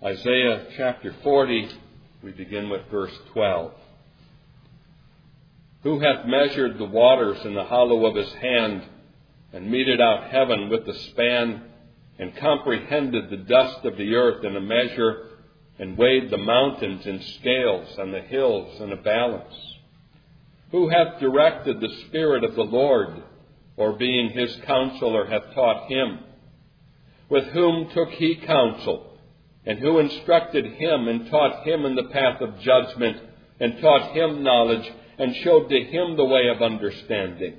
Isaiah chapter 40, we begin with verse 12. Who hath measured the waters in the hollow of his hand, and meted out heaven with the span, and comprehended the dust of the earth in a measure, and weighed the mountains in scales, and the hills in a balance? Who hath directed the Spirit of the Lord, or being his counselor hath taught him? With whom took he counsel? And who instructed him and taught him in the path of judgment, and taught him knowledge, and showed to him the way of understanding?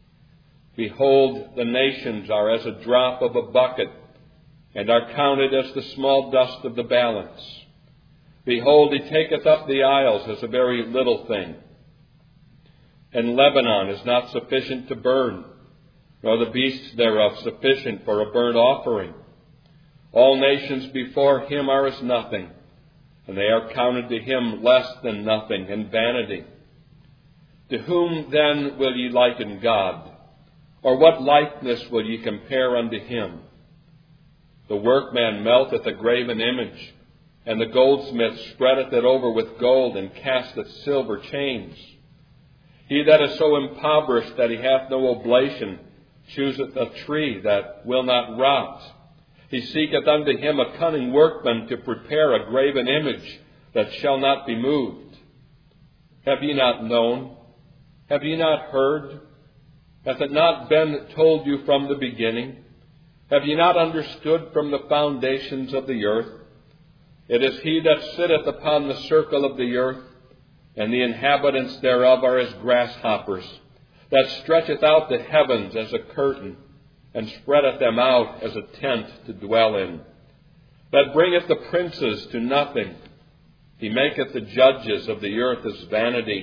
Behold, the nations are as a drop of a bucket, and are counted as the small dust of the balance. Behold, he taketh up the isles as a very little thing. And Lebanon is not sufficient to burn, nor the beasts thereof sufficient for a burnt offering. All nations before him are as nothing, and they are counted to him less than nothing and vanity. To whom then will ye liken God? Or what likeness will ye compare unto him? The workman melteth a graven image, and the goldsmith spreadeth it over with gold, and casteth silver chains. He that is so impoverished that he hath no oblation chooseth a tree that will not rot. He seeketh unto him a cunning workman to prepare a graven image that shall not be moved. Have ye not known? Have ye not heard? Hath it not been told you from the beginning? Have ye not understood from the foundations of the earth? It is he that sitteth upon the circle of the earth, and the inhabitants thereof are as grasshoppers, that stretcheth out the heavens as a curtain, and spreadeth them out as a tent to dwell in, that bringeth the princes to nothing. He maketh the judges of the earth as vanity.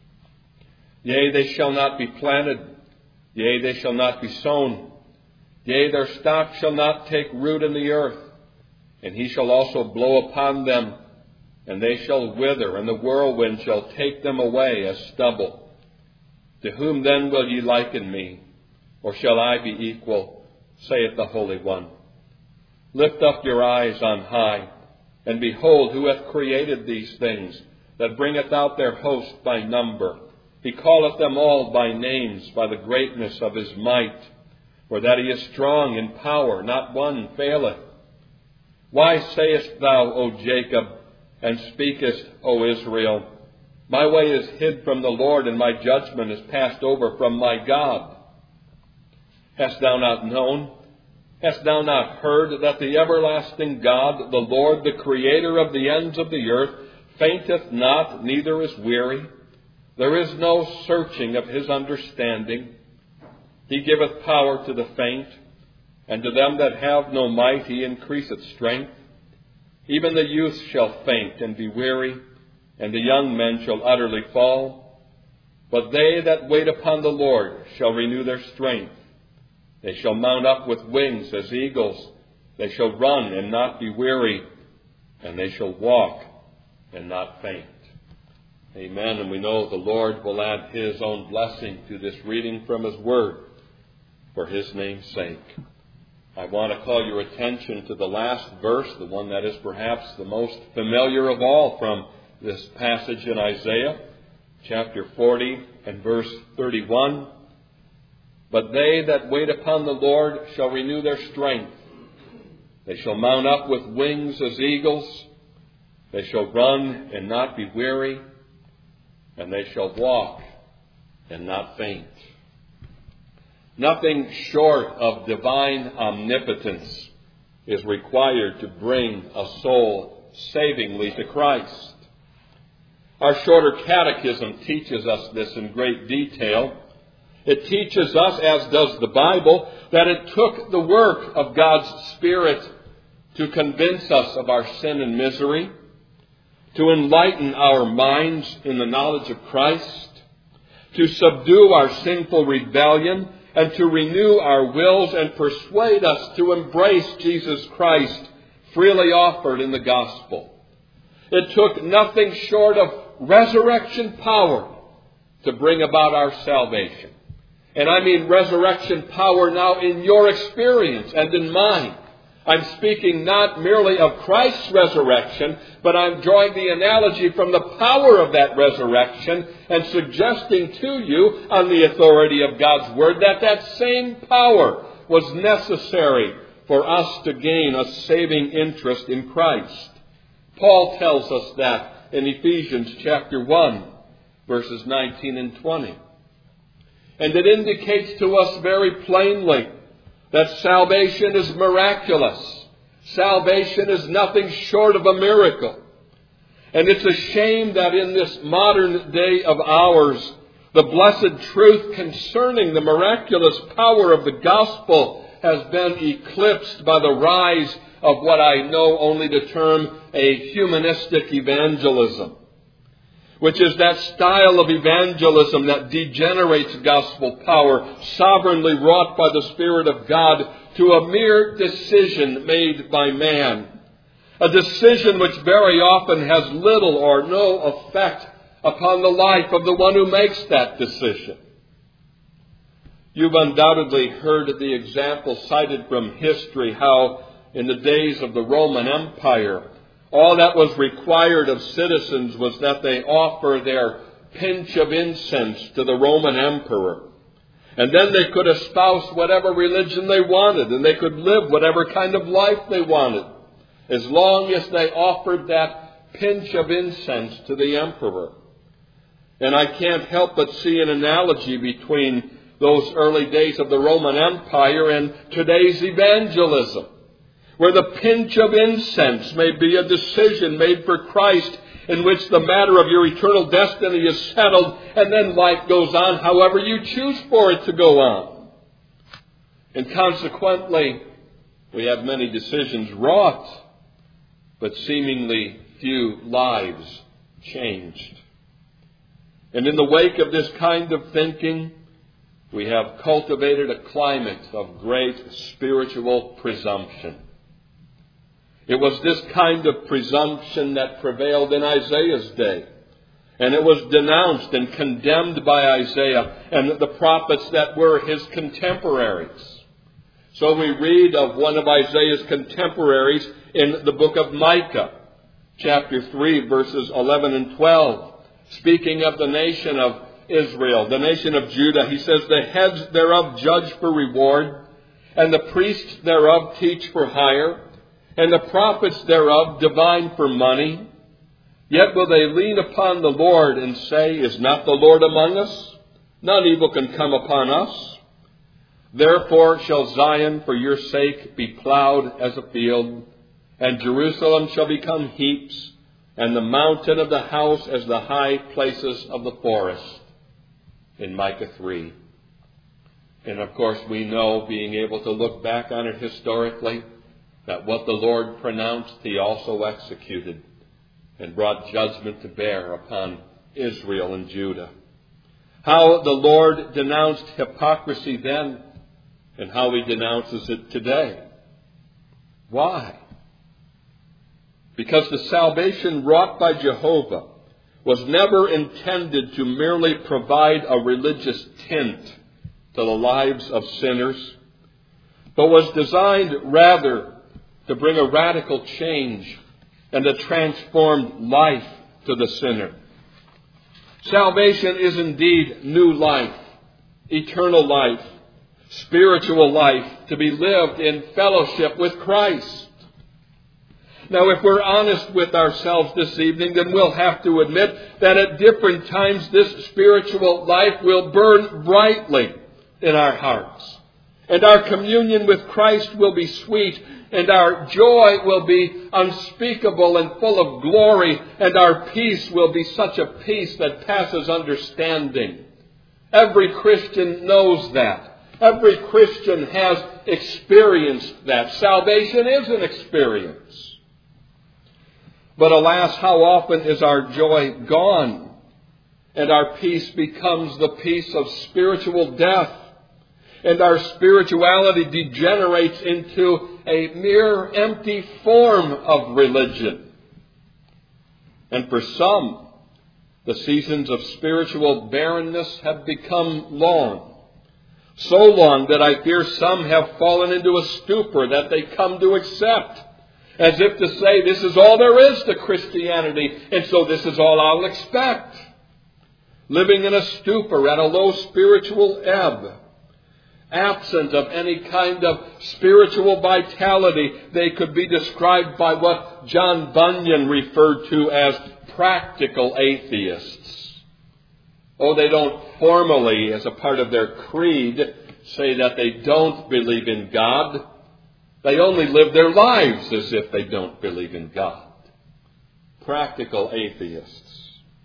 Yea, they shall not be planted. Yea, they shall not be sown. Yea, their stock shall not take root in the earth. And he shall also blow upon them, and they shall wither, and the whirlwind shall take them away as stubble. To whom then will ye liken me? Or shall I be equal? Saith the Holy One. Lift up your eyes on high, and behold who hath created these things, that bringeth out their host by number. He calleth them all by names, by the greatness of his might. For that he is strong in power, not one faileth. Why sayest thou, O Jacob, and speakest, O Israel, my way is hid from the Lord, and my judgment is passed over from my God? Hast thou not known? Hast thou not heard that the everlasting God, the Lord, the Creator of the ends of the earth, fainteth not, neither is weary? There is no searching of his understanding. He giveth power to the faint, and to them that have no might he increaseth strength. Even the youth shall faint and be weary, and the young men shall utterly fall. But they that wait upon the Lord shall renew their strength. They shall mount up with wings as eagles. They shall run and not be weary, and they shall walk and not faint. Amen. And we know the Lord will add his own blessing to this reading from his word for his name's sake. I want to call your attention to the last verse, the one that is perhaps the most familiar of all from this passage in Isaiah, chapter 40 and verse 31. But they that wait upon the Lord shall renew their strength. They shall mount up with wings as eagles. They shall run and not be weary, and they shall walk and not faint. Nothing short of divine omnipotence is required to bring a soul savingly to Christ. Our shorter catechism teaches us this in great detail. It teaches us, as does the Bible, that it took the work of God's Spirit to convince us of our sin and misery, to enlighten our minds in the knowledge of Christ, to subdue our sinful rebellion, and to renew our wills and persuade us to embrace Jesus Christ freely offered in the gospel. It took nothing short of resurrection power to bring about our salvation. And I mean resurrection power now in your experience and in mine. I'm speaking not merely of Christ's resurrection, but I'm drawing the analogy from the power of that resurrection and suggesting to you, on the authority of God's Word, that that same power was necessary for us to gain a saving interest in Christ. Paul tells us that in Ephesians chapter 1, verses 19 and 20. And it indicates to us very plainly that salvation is miraculous. Salvation is nothing short of a miracle. And it's a shame that in this modern day of ours, the blessed truth concerning the miraculous power of the gospel has been eclipsed by the rise of what I know only to term a humanistic evangelism, which is that style of evangelism that degenerates gospel power, sovereignly wrought by the Spirit of God, to a mere decision made by man. A decision which very often has little or no effect upon the life of the one who makes that decision. You've undoubtedly heard the example cited from history how in the days of the Roman Empire, all that was required of citizens was that they offer their pinch of incense to the Roman emperor. And then they could espouse whatever religion they wanted, and they could live whatever kind of life they wanted, as long as they offered that pinch of incense to the emperor. And I can't help but see an analogy between those early days of the Roman Empire and today's evangelism, where the pinch of incense may be a decision made for Christ in which the matter of your eternal destiny is settled, and then life goes on however you choose for it to go on. And consequently, we have many decisions wrought, but seemingly few lives changed. And in the wake of this kind of thinking, we have cultivated a climate of great spiritual presumption. It was this kind of presumption that prevailed in Isaiah's day. And it was denounced and condemned by Isaiah and the prophets that were his contemporaries. So we read of one of Isaiah's contemporaries in the book of Micah, chapter 3, verses 11 and 12. Speaking of the nation of Israel, the nation of Judah, he says, "The heads thereof judge for reward, and the priests thereof teach for hire, and the prophets thereof divine for money. Yet will they lean upon the Lord and say, Is not the Lord among us? None evil can come upon us. Therefore shall Zion for your sake be plowed as a field, and Jerusalem shall become heaps, and the mountain of the house as the high places of the forest." In Micah 3. And of course we know, being able to look back on it historically, that what the Lord pronounced he also executed and brought judgment to bear upon Israel and Judah. How the Lord denounced hypocrisy then and how he denounces it today. Why? Because the salvation wrought by Jehovah was never intended to merely provide a religious tint to the lives of sinners, but was designed rather to bring a radical change and a transformed life to the sinner. Salvation is indeed new life, eternal life, spiritual life to be lived in fellowship with Christ. Now, if we're honest with ourselves this evening, then we'll have to admit that at different times this spiritual life will burn brightly in our hearts. And our communion with Christ will be sweet, and our joy will be unspeakable and full of glory, and our peace will be such a peace that passes understanding. Every Christian knows that. Every Christian has experienced that. Salvation is an experience. But alas, how often is our joy gone, and our peace becomes the peace of spiritual death, and our spirituality degenerates into a mere empty form of religion. And for some, the seasons of spiritual barrenness have become long. So long that I fear some have fallen into a stupor that they come to accept, as if to say, this is all there is to Christianity, and so this is all I'll expect. Living in a stupor at a low spiritual ebb, absent of any kind of spiritual vitality, they could be described by what John Bunyan referred to as practical atheists. Oh, they don't formally, as a part of their creed, say that they don't believe in God. They only live their lives as if they don't believe in God. Practical atheists.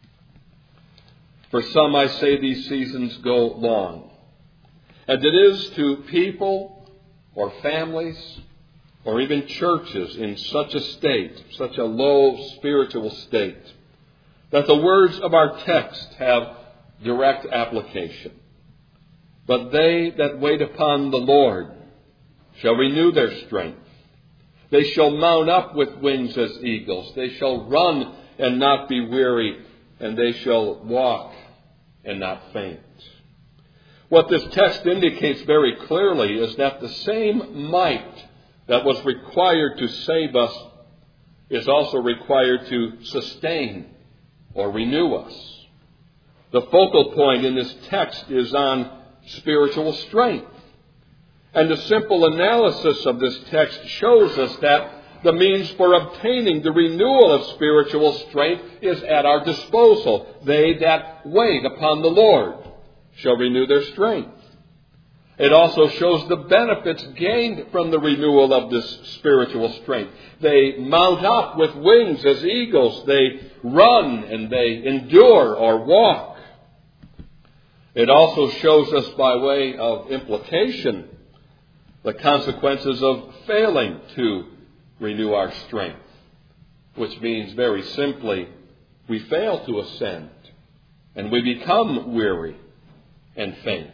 For some, I say, these seasons go long. And it is to people or families or even churches in such a state, such a low spiritual state, that the words of our text have direct application. But they that wait upon the Lord shall renew their strength. They shall mount up with wings as eagles. They shall run and not be weary, and they shall walk and not faint. What this text indicates very clearly is that the same might that was required to save us is also required to sustain or renew us. The focal point in this text is on spiritual strength. And the simple analysis of this text shows us that the means for obtaining the renewal of spiritual strength is at our disposal. They that wait upon the Lord shall renew their strength. It also shows the benefits gained from the renewal of this spiritual strength. They mount up with wings as eagles. They run and they endure or walk. It also shows us by way of implication the consequences of failing to renew our strength, which means very simply we fail to ascend and we become weary and faint.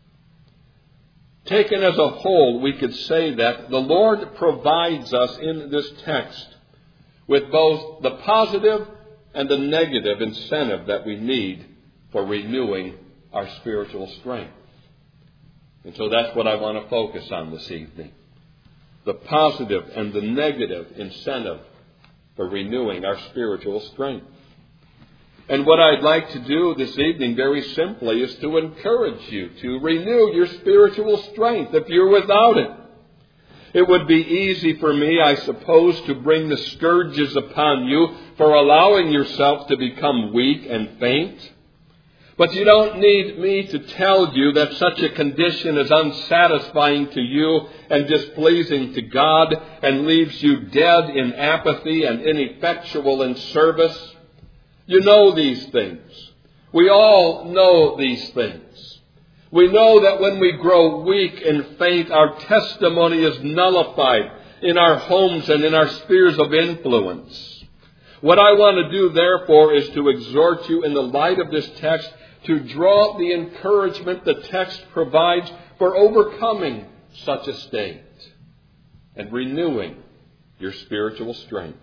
Taken as a whole, we could say that the Lord provides us in this text with both the positive and the negative incentive that we need for renewing our spiritual strength. And so that's what I want to focus on this evening. The positive and the negative incentive for renewing our spiritual strength. And what I'd like to do this evening very simply is to encourage you to renew your spiritual strength if you're without it. It would be easy for me, I suppose, to bring the scourges upon you for allowing yourself to become weak and faint. But you don't need me to tell you that such a condition is unsatisfying to you and displeasing to God and leaves you dead in apathy and ineffectual in service. You know these things. We all know these things. We know that when we grow weak and faint, our testimony is nullified in our homes and in our spheres of influence. What I want to do, therefore, is to exhort you in the light of this text to draw the encouragement the text provides for overcoming such a state and renewing your spiritual strength.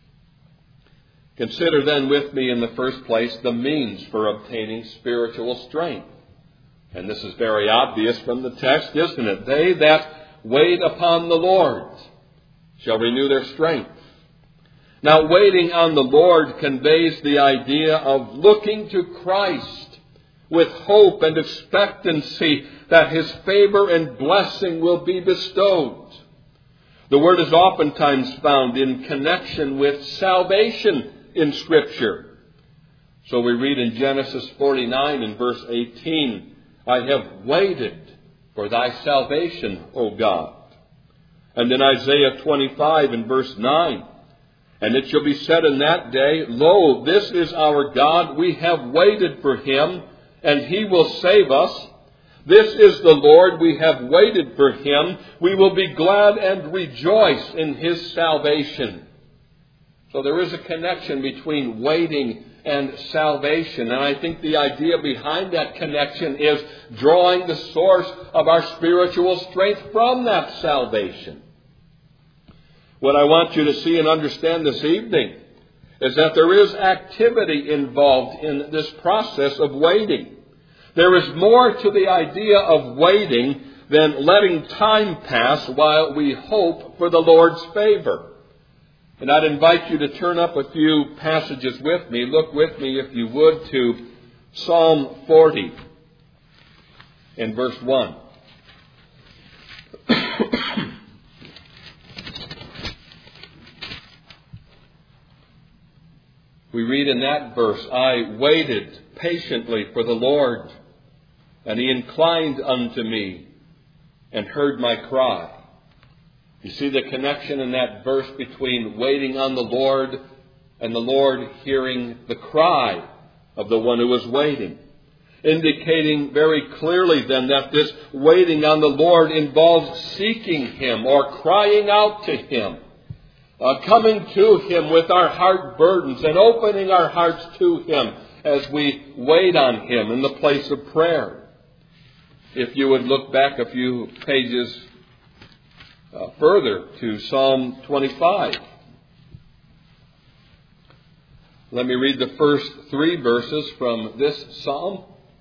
Consider then with me in the first place the means for obtaining spiritual strength. And this is very obvious from the text, isn't it? They that wait upon the Lord shall renew their strength. Now, waiting on the Lord conveys the idea of looking to Christ with hope and expectancy that His favor and blessing will be bestowed. The word is oftentimes found in connection with salvation in Scripture. So we read in Genesis 49 and verse 18, I have waited for thy salvation, O God. And in Isaiah 25 and verse 9, and it shall be said in that day, Lo, this is our God, we have waited for Him, and He will save us. This is the Lord, we have waited for Him. We will be glad and rejoice in His salvation. So there is a connection between waiting and salvation. And I think the idea behind that connection is drawing the source of our spiritual strength from that salvation. What I want you to see and understand this evening is that there is activity involved in this process of waiting. There is more to the idea of waiting than letting time pass while we hope for the Lord's favor. And I'd invite you to turn up a few passages with me. Look with me, if you would, to Psalm 40 and verse 1. We read in that verse, I waited patiently for the Lord, and He inclined unto me and heard my cry. You see the connection in that verse between waiting on the Lord and the Lord hearing the cry of the one who was waiting, indicating very clearly then that this waiting on the Lord involves seeking Him or crying out to Him, coming to Him with our heart burdens and opening our hearts to Him as we wait on Him in the place of prayer. If you would look back a few pages further to Psalm 25. Let me read the first 3 verses from this psalm.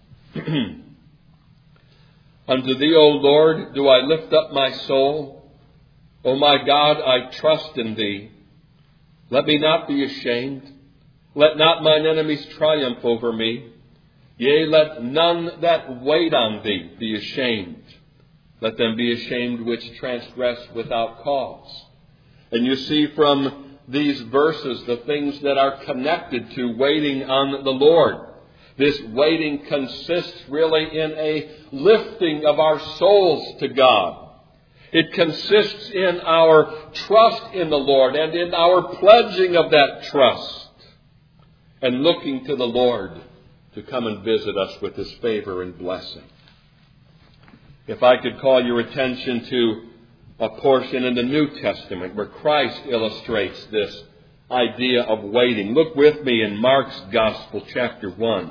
Unto Thee, O Lord, do I lift up my soul. O my God, I trust in Thee. Let me not be ashamed. Let not mine enemies triumph over me. Yea, let none that wait on Thee be ashamed. Let them be ashamed which transgress without cause. And you see from these verses the things that are connected to waiting on the Lord. This waiting consists really in a lifting of our souls to God. It consists in our trust in the Lord and in our pledging of that trust and looking to the Lord to come and visit us with His favor and blessing. If I could call your attention to a portion in the New Testament where Christ illustrates this idea of waiting. Look with me in Mark's Gospel, chapter 1.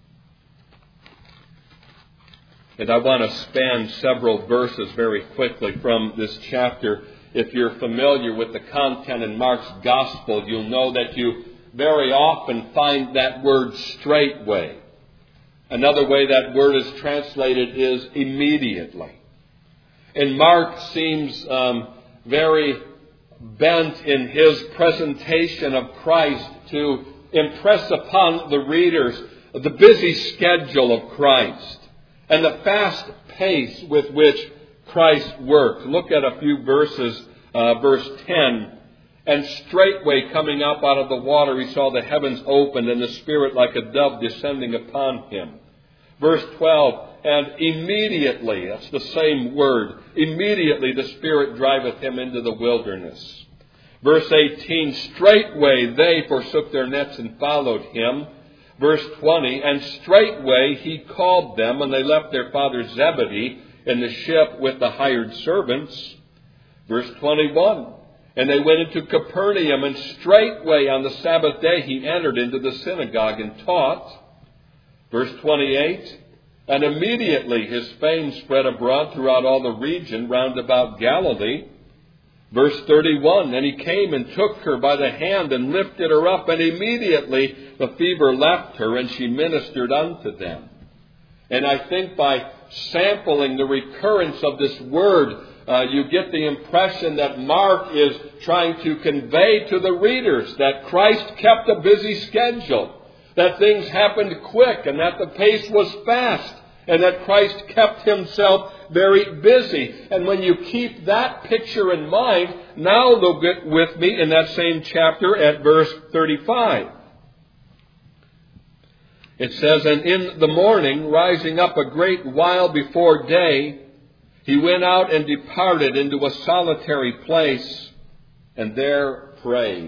And I want to span several verses very quickly from this chapter. If you're familiar with the content in Mark's Gospel, you'll know that you very often find that word straightway. Another way that word is translated is immediately. And Mark seems very bent in his presentation of Christ to impress upon the readers the busy schedule of Christ and the fast pace with which Christ worked. Look at a few verses, verse 10. And straightway coming up out of the water, he saw the heavens opened and the Spirit like a dove descending upon him. Verse 12, and immediately, that's the same word, immediately the Spirit driveth him into the wilderness. Verse 18, straightway they forsook their nets and followed him. Verse 20, and straightway he called them, and they left their father Zebedee in the ship with the hired servants. Verse 21, and they went into Capernaum, and straightway on the Sabbath day he entered into the synagogue and taught. Verse 28, and immediately his fame spread abroad throughout all the region round about Galilee. Verse 31, and he came and took her by the hand and lifted her up, and immediately the fever left her, and she ministered unto them. And I think by sampling the recurrence of this word, you get the impression that Mark is trying to convey to the readers that Christ kept a busy schedule, that things happened quick and that the pace was fast and that Christ kept himself very busy. And when you keep that picture in mind, now look with me in that same chapter at verse 35. It says, and in the morning, rising up a great while before day, he went out and departed into a solitary place and there prayed.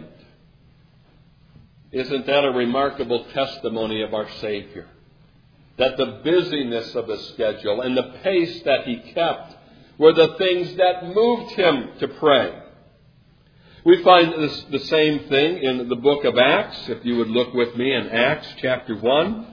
Isn't that a remarkable testimony of our Savior? That the busyness of the schedule and the pace that he kept were the things that moved him to pray. We find the same thing in the book of Acts. If you would look with me in Acts chapter 1.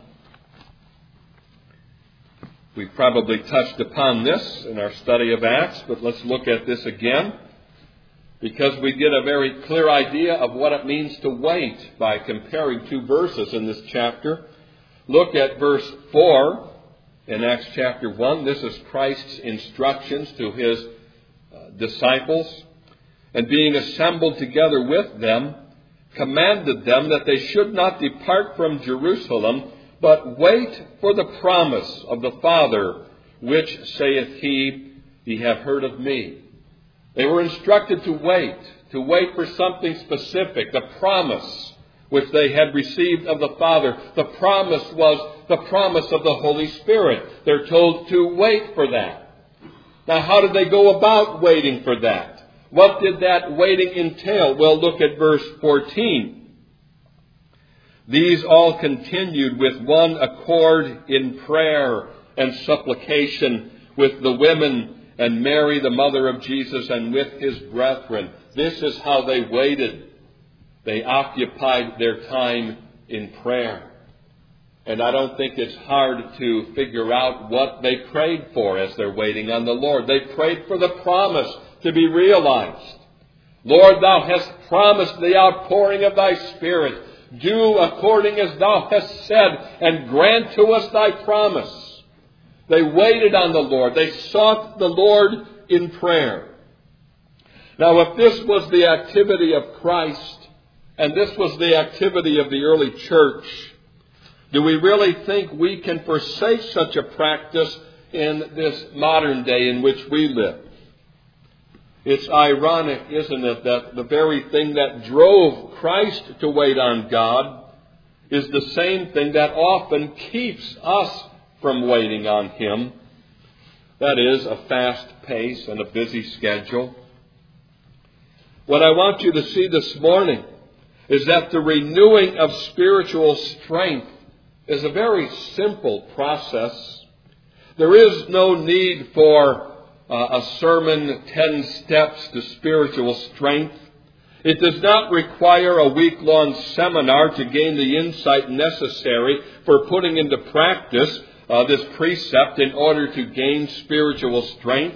We probably touched upon this in our study of Acts, but let's look at this again, because we get a very clear idea of what it means to wait by comparing 2 verses in this chapter. Look at verse 4. in Acts chapter 1. This is Christ's instructions to his disciples. And being assembled together with them, commanded them that they should not depart from Jerusalem, but wait for the promise of the Father, which saith he, Ye have heard of me. They were instructed to wait for something specific, the promise which they had received of the Father. The promise was the promise of the Holy Spirit. They're told to wait for that. Now, how did they go about waiting for that? What did that waiting entail? Well, look at verse 14. These all continued with one accord in prayer and supplication with the women and Mary, the mother of Jesus, and with his brethren. This is how they waited. They occupied their time in prayer. And I don't think it's hard to figure out what they prayed for as they're waiting on the Lord. They prayed for the promise to be realized. Lord, thou hast promised the outpouring of thy Spirit. Do according as thou hast said, and grant to us thy promise. They waited on the Lord. They sought the Lord in prayer. Now, if this was the activity of Christ, and this was the activity of the early church, do we really think we can forsake such a practice in this modern day in which we live? It's ironic, isn't it, that the very thing that drove Christ to wait on God is the same thing that often keeps us from waiting on Him. That is, a fast pace and a busy schedule. What I want you to see this morning is that the renewing of spiritual strength is a very simple process. There is no need for a sermon, 10 steps to spiritual strength. It does not require a week-long seminar to gain the insight necessary for putting into practice this precept in order to gain spiritual strength.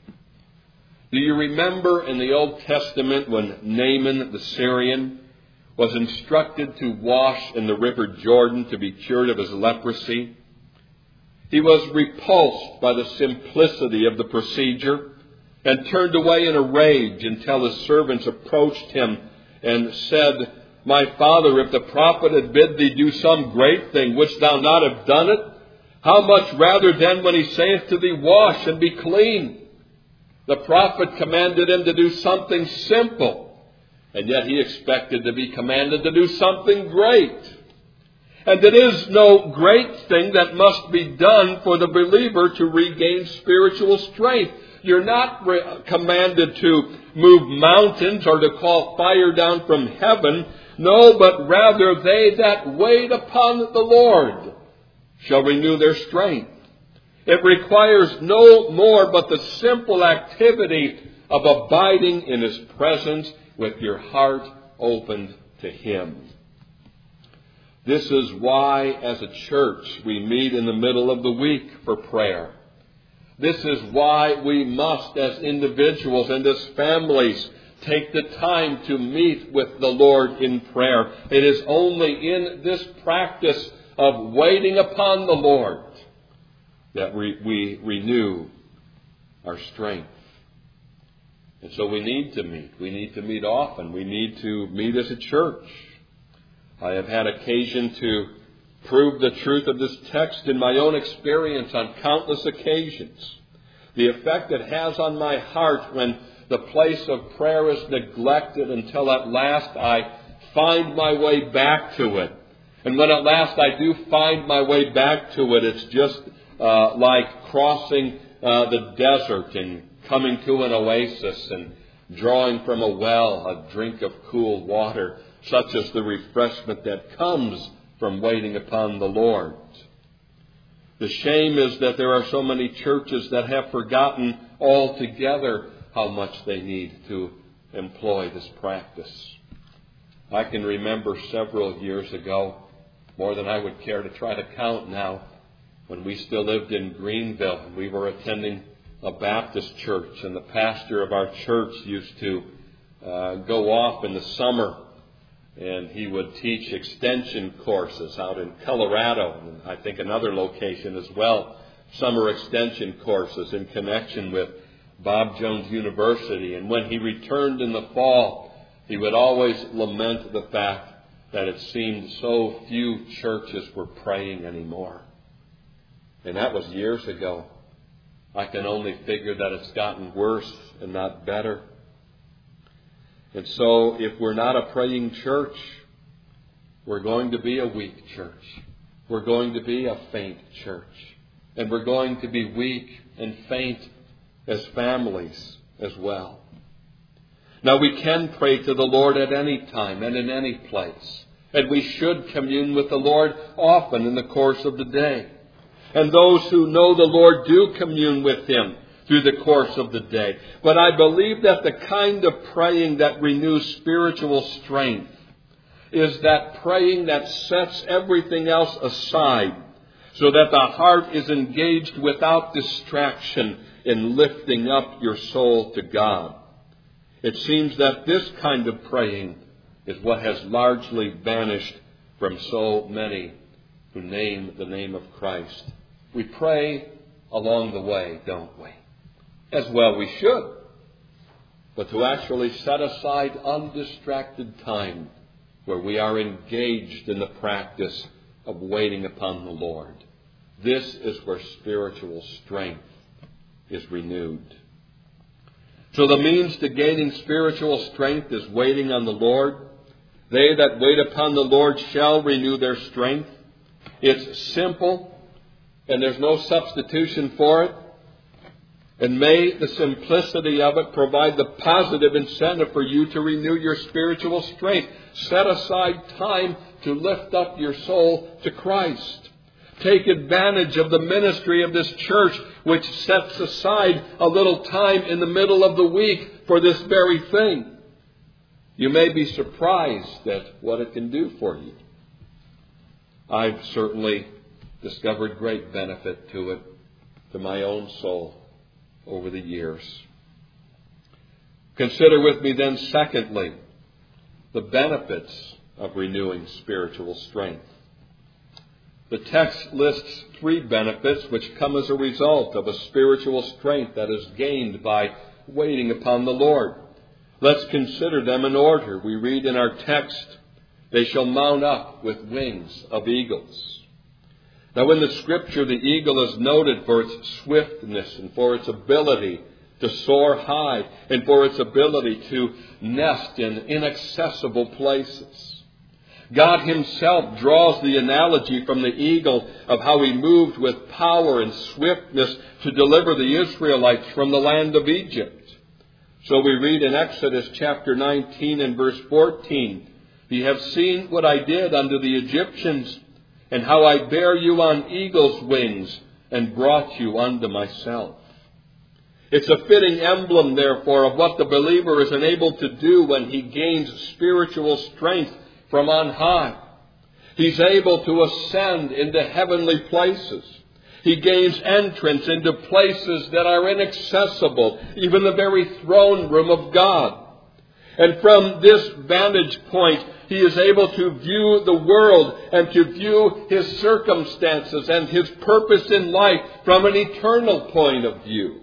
Do you remember in the Old Testament when Naaman the Syrian was instructed to wash in the river Jordan to be cured of his leprosy? He was repulsed by the simplicity of the procedure and turned away in a rage until his servants approached him and said, My father, if the prophet had bid thee do some great thing, wouldst thou not have done it? How much rather then when he saith to thee, Wash and be clean? The prophet commanded him to do something simple, and yet he expected to be commanded to do something great. And it is no great thing that must be done for the believer to regain spiritual strength. You're not commanded to move mountains or to call fire down from heaven. No, but rather they that wait upon the Lord shall renew their strength. It requires no more but the simple activity of abiding in His presence with your heart opened to Him. This is why, as a church, we meet in the middle of the week for prayer. This is why we must, as individuals and as families, take the time to meet with the Lord in prayer. It is only in this practice of waiting upon the Lord that we renew our strength. And so we need to meet. We need to meet often. We need to meet as a church. I have had occasion to prove the truth of this text in my own experience on countless occasions. The effect it has on my heart when the place of prayer is neglected until at last I find my way back to it. And when at last I do find my way back to it, it's just like crossing the desert and coming to an oasis and drawing from a well a drink of cool water, such as the refreshment that comes from waiting upon the Lord. The shame is that there are so many churches that have forgotten altogether how much they need to employ this practice. I can remember several years ago, more than I would care to try to count now, when we still lived in Greenville and we were attending a Baptist church, and the pastor of our church used to go off in the summer, and he would teach extension courses out in Colorado, and I think another location as well, summer extension courses in connection with Bob Jones University. And when he returned in the fall, he would always lament the fact that it seemed so few churches were praying anymore. And that was years ago. I can only figure that it's gotten worse and not better. And so if we're not a praying church, we're going to be a weak church. We're going to be a faint church. And we're going to be weak and faint as families as well. Now, we can pray to the Lord at any time and in any place. And we should commune with the Lord often in the course of the day. And those who know the Lord do commune with Him through the course of the day. But I believe that the kind of praying that renews spiritual strength is that praying that sets everything else aside so that the heart is engaged without distraction in lifting up your soul to God. It seems that this kind of praying is what has largely vanished from so many who name the name of Christ. We pray along the way, don't we? As well we should. But to actually set aside undistracted time where we are engaged in the practice of waiting upon the Lord. This is where spiritual strength is renewed. So the means to gaining spiritual strength is waiting on the Lord. They that wait upon the Lord shall renew their strength. It's simple, and there's no substitution for it. And may the simplicity of it provide the positive incentive for you to renew your spiritual strength. Set aside time to lift up your soul to Christ. Take advantage of the ministry of this church, which sets aside a little time in the middle of the week for this very thing. You may be surprised at what it can do for you. I've certainly discovered great benefit to it, to my own soul, over the years. Consider with me then, secondly, the benefits of renewing spiritual strength. The text lists 3 benefits which come as a result of a spiritual strength that is gained by waiting upon the Lord. Let's consider them in order. We read in our text, "They shall mount up with wings of eagles." Now in the Scripture, the eagle is noted for its swiftness and for its ability to soar high and for its ability to nest in inaccessible places. God Himself draws the analogy from the eagle of how He moved with power and swiftness to deliver the Israelites from the land of Egypt. So we read in Exodus chapter 19 and verse 14, "Ye have seen what I did unto the Egyptians, and how I bare you on eagle's wings and brought you unto myself." It's a fitting emblem, therefore, of what the believer is enabled to do when he gains spiritual strength from on high. He's able to ascend into heavenly places. He gains entrance into places that are inaccessible, even the very throne room of God. And from this vantage point, he is able to view the world and to view his circumstances and his purpose in life from an eternal point of view.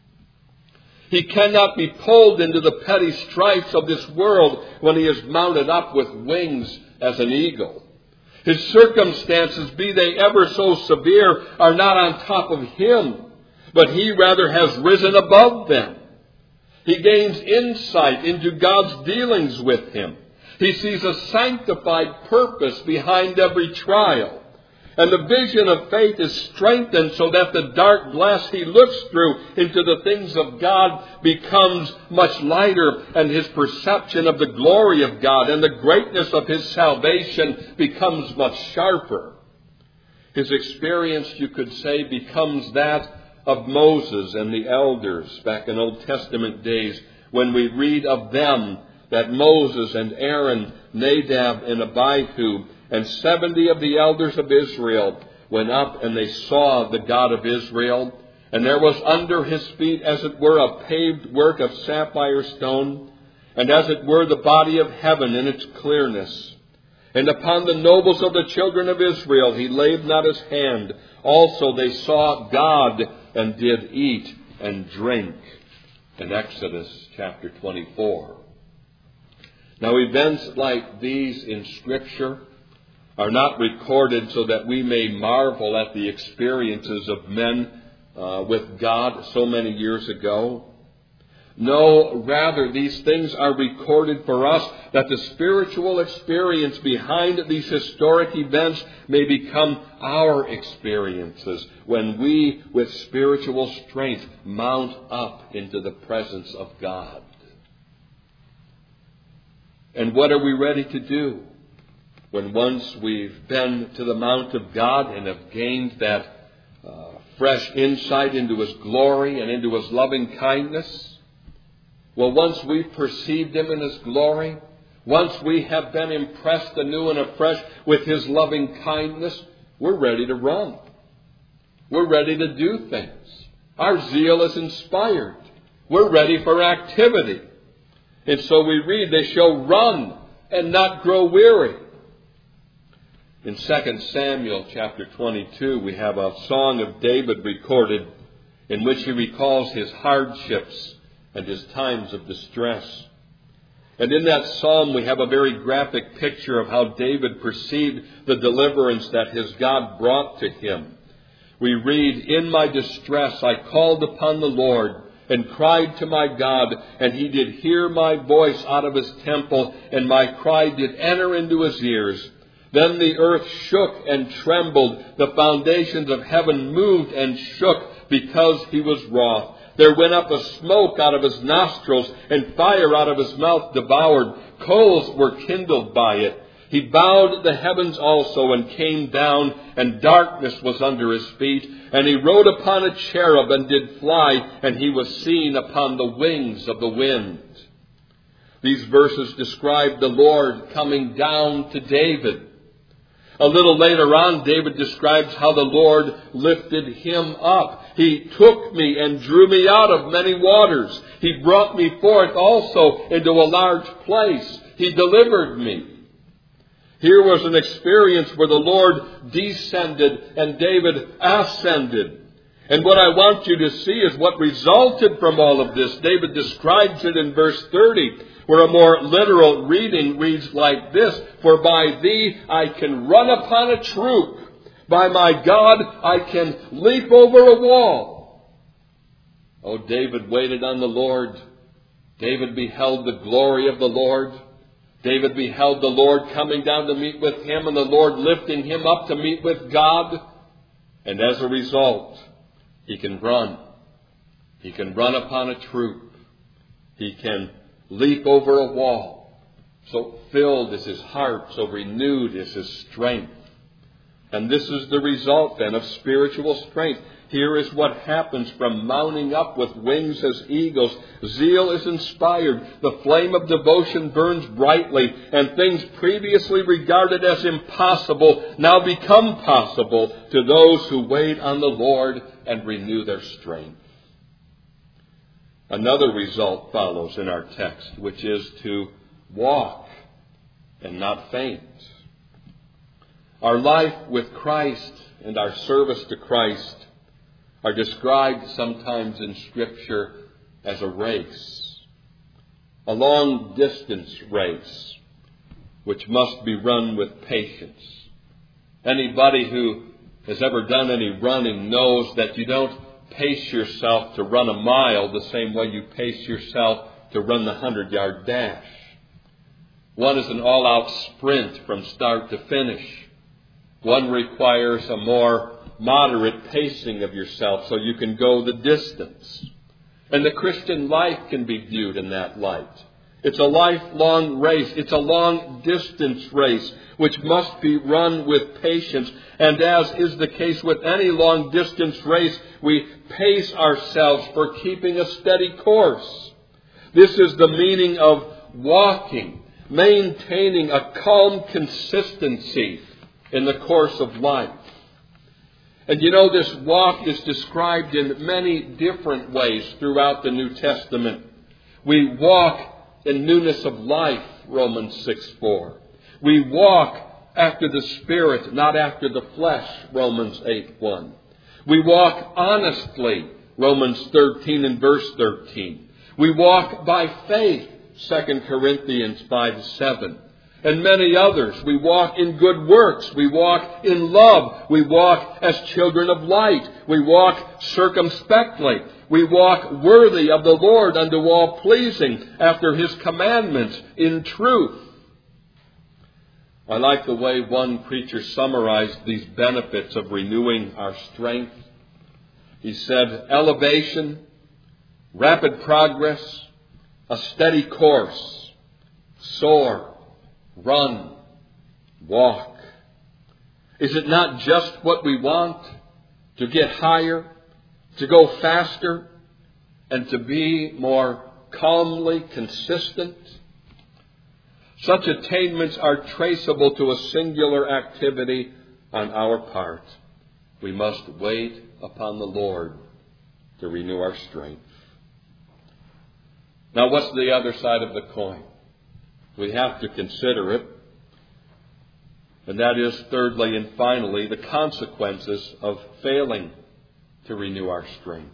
He cannot be pulled into the petty strifes of this world when he is mounted up with wings as an eagle. His circumstances, be they ever so severe, are not on top of him, but he rather has risen above them. He gains insight into God's dealings with him. He sees a sanctified purpose behind every trial. And the vision of faith is strengthened so that the dark glass he looks through into the things of God becomes much lighter, and his perception of the glory of God and the greatness of His salvation becomes much sharper. His experience, you could say, becomes that of Moses and the elders back in Old Testament days, when we read of them that Moses and Aaron, Nadab and Abihu, and 70 of the elders of Israel went up, and they saw the God of Israel. And there was under His feet, as it were, a paved work of sapphire stone, and as it were the body of heaven in its clearness. And upon the nobles of the children of Israel he laid not his hand. Also they saw God and did eat and drink. In Exodus chapter 24. Now events like these in Scripture are not recorded so that we may marvel at the experiences of men with God so many years ago. No, rather these things are recorded for us that the spiritual experience behind these historic events may become our experiences when we, with spiritual strength, mount up into the presence of God. And what are we ready to do when once we've been to the Mount of God and have gained that fresh insight into His glory and into His loving kindness? Well, once we've perceived Him in His glory, once we have been impressed anew and afresh with His loving kindness, we're ready to run. We're ready to do things. Our zeal is inspired. We're ready for activity. And so we read, they shall run and not grow weary. In 2 Samuel chapter 22, we have a song of David recorded in which he recalls his hardships and his times of distress. And in that psalm we have a very graphic picture of how David perceived the deliverance that his God brought to him. We read, "In my distress I called upon the Lord and cried to my God, and He did hear my voice out of His temple, and my cry did enter into His ears. Then the earth shook and trembled, the foundations of heaven moved and shook because He was wroth. There went up a smoke out of His nostrils, and fire out of His mouth devoured. Coals were kindled by it. He bowed the heavens also and came down, and darkness was under His feet. And He rode upon a cherub and did fly, and He was seen upon the wings of the wind." These verses describe the Lord coming down to David. A little later on, David describes how the Lord lifted him up. "He took me and drew me out of many waters. He brought me forth also into a large place. He delivered me." Here was an experience where the Lord descended and David ascended. And what I want you to see is what resulted from all of this. David describes it in verse 30, where a more literal reading reads like this: "For by Thee I can run upon a troop. By my God I can leap over a wall." Oh, David waited on the Lord. David beheld the glory of the Lord. David beheld the Lord coming down to meet with him, and the Lord lifting him up to meet with God. And as a result, he can run. He can run upon a troop. He can leap over a wall. So filled is his heart, so renewed is his strength. And this is the result then of spiritual strength. Here is what happens from mounting up with wings as eagles. Zeal is inspired. The flame of devotion burns brightly, and things previously regarded as impossible now become possible to those who wait on the Lord and renew their strength. Another result follows in our text, which is to walk and not faint. Our life with Christ and our service to Christ are described sometimes in Scripture as a race, a long-distance race, which must be run with patience. Anybody who has ever done any running knows that you don't pace yourself to run a mile the same way you pace yourself to run the 100-yard dash. One is an all-out sprint from start to finish. One requires a more moderate pacing of yourself so you can go the distance. And the Christian life can be viewed in that light. It's a lifelong race. It's a long-distance race which must be run with patience. And as is the case with any long-distance race, we pace ourselves for keeping a steady course. This is the meaning of walking, maintaining a calm consistency in the course of life. And you know, this walk is described in many different ways throughout the New Testament. We walk in newness of life, Romans 6:4. We walk after the Spirit, not after the flesh, Romans 8:1. We walk honestly, Romans 13 and verse 13. We walk by faith, 2 Corinthians 5:7. And many others. We walk in good works. We walk in love. We walk as children of light. We walk circumspectly. We walk worthy of the Lord unto all pleasing after His commandments in truth. I like the way one preacher summarized these benefits of renewing our strength. He said, elevation, rapid progress, a steady course, soar, run, walk. Is it not just what we want? To get higher, to go faster, and to be more calmly consistent? Such attainments are traceable to a singular activity on our part. We must wait upon the Lord to renew our strength. Now, what's the other side of the coin? We have to consider it. And that is, thirdly and finally, the consequences of failing to renew our strength.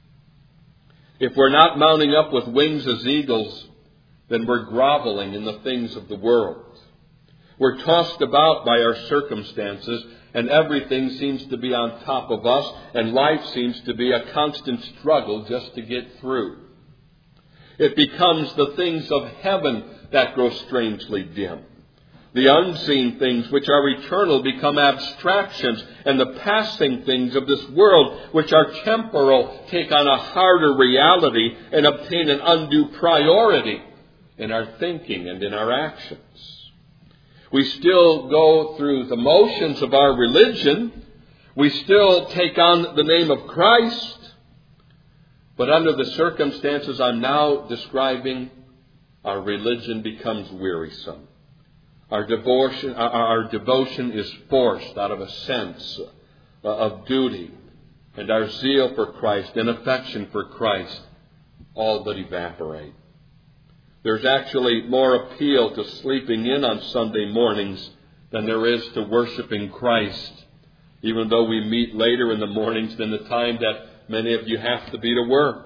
If we're not mounting up with wings as eagles, then we're groveling in the things of the world. We're tossed about by our circumstances, and everything seems to be on top of us, and life seems to be a constant struggle just to get through. It becomes the things of heaven that grow strangely dim. The unseen things which are eternal become abstractions, and the passing things of this world which are temporal take on a harder reality and obtain an undue priority in our thinking and in our actions. We still go through the motions of our religion. We still take on the name of Christ. But under the circumstances I'm now describing, our religion becomes wearisome. Our devotion is forced out of a sense of duty, and our zeal for Christ and affection for Christ all but evaporate. There's actually more appeal to sleeping in on Sunday mornings than there is to worshiping Christ, even though we meet later in the mornings than the time that many of you have to be to work.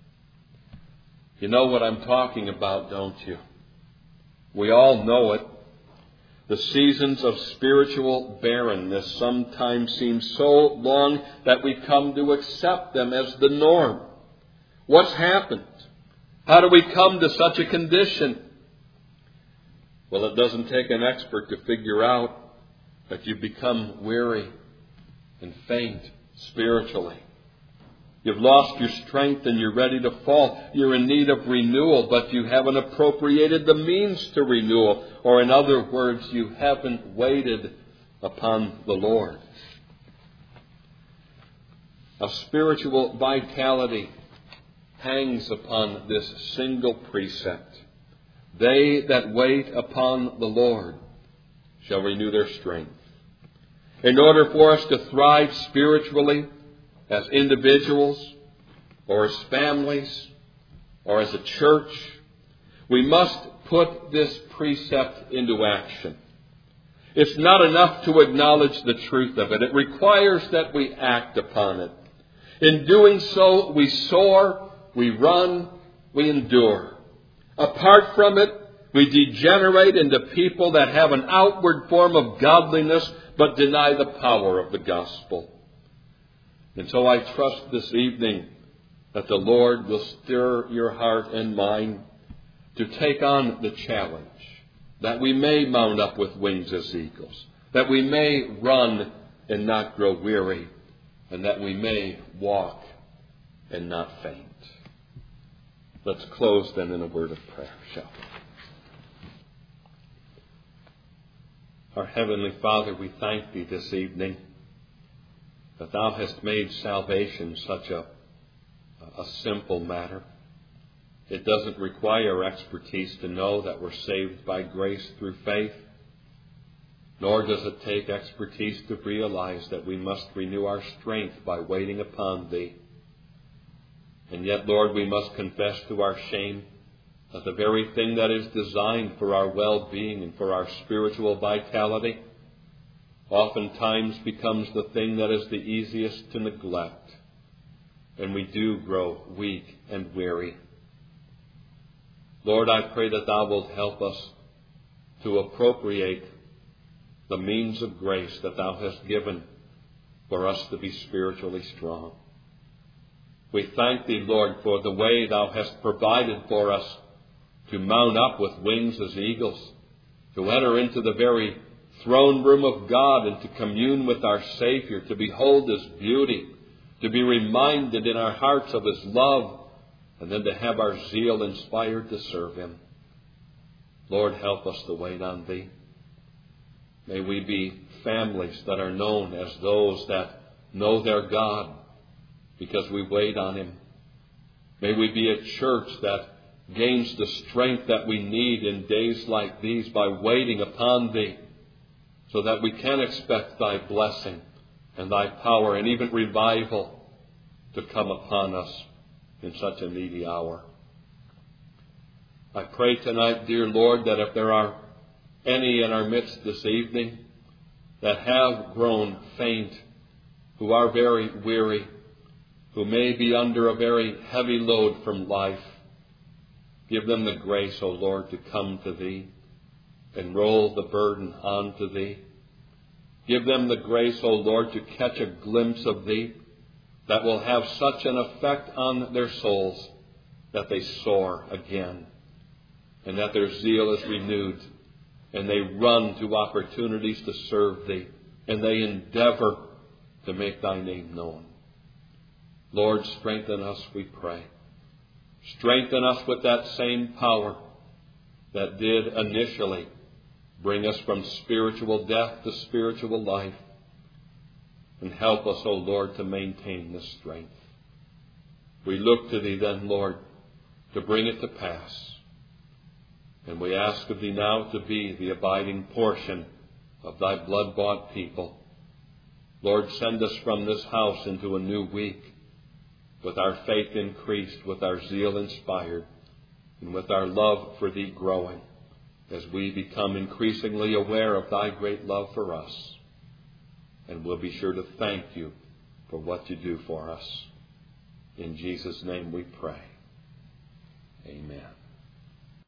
You know what I'm talking about, don't you? We all know it. The seasons of spiritual barrenness sometimes seem so long that we come to accept them as the norm. What's happened? How do we come to such a condition? Well, it doesn't take an expert to figure out that you become weary and faint spiritually. You've lost your strength and you're ready to fall. You're in need of renewal, but you haven't appropriated the means to renewal. Or in other words, you haven't waited upon the Lord. A spiritual vitality hangs upon this single precept. They that wait upon the Lord shall renew their strength. In order for us to thrive spiritually, as individuals, or as families, or as a church, we must put this precept into action. It's not enough to acknowledge the truth of it. It requires that we act upon it. In doing so, we soar, we run, we endure. Apart from it, we degenerate into people that have an outward form of godliness but deny the power of the gospel. And so I trust this evening that the Lord will stir your heart and mind to take on the challenge, that we may mount up with wings as eagles, that we may run and not grow weary, and that we may walk and not faint. Let's close then in a word of prayer, shall we? Our Heavenly Father, we thank Thee this evening that Thou hast made salvation such a simple matter. It doesn't require expertise to know that we're saved by grace through faith, nor does it take expertise to realize that we must renew our strength by waiting upon Thee. And yet, Lord, we must confess to our shame that the very thing that is designed for our well-being and for our spiritual vitality oftentimes becomes the thing that is the easiest to neglect, and we do grow weak and weary. Lord, I pray that Thou wilt help us to appropriate the means of grace that Thou hast given for us to be spiritually strong. We thank Thee, Lord, for the way Thou hast provided for us to mount up with wings as eagles, to enter into the very throne room of God and to commune with our Savior, to behold His beauty, to be reminded in our hearts of His love, and then to have our zeal inspired to serve Him. Lord, help us to wait on Thee. May we be families that are known as those that know their God because we wait on Him. May we be a church that gains the strength that we need in days like these by waiting upon Thee, so that we can expect Thy blessing and Thy power and even revival to come upon us in such a needy hour. I pray tonight, dear Lord, that if there are any in our midst this evening that have grown faint, who are very weary, who may be under a very heavy load from life, give them the grace, O Lord, to come to Thee and roll the burden onto Thee. Give them the grace, O Lord, to catch a glimpse of Thee that will have such an effect on their souls that they soar again, and that their zeal is renewed, and they run to opportunities to serve Thee, and they endeavor to make Thy name known. Lord, strengthen us, we pray. Strengthen us with that same power that did initially bring us from spiritual death to spiritual life. And help us, O Lord, to maintain this strength. We look to Thee then, Lord, to bring it to pass. And we ask of Thee now to be the abiding portion of Thy blood-bought people. Lord, send us from this house into a new week, with our faith increased, with our zeal inspired, and with our love for Thee growing, as we become increasingly aware of Thy great love for us. And we'll be sure to thank You for what You do for us. In Jesus' name we pray. Amen.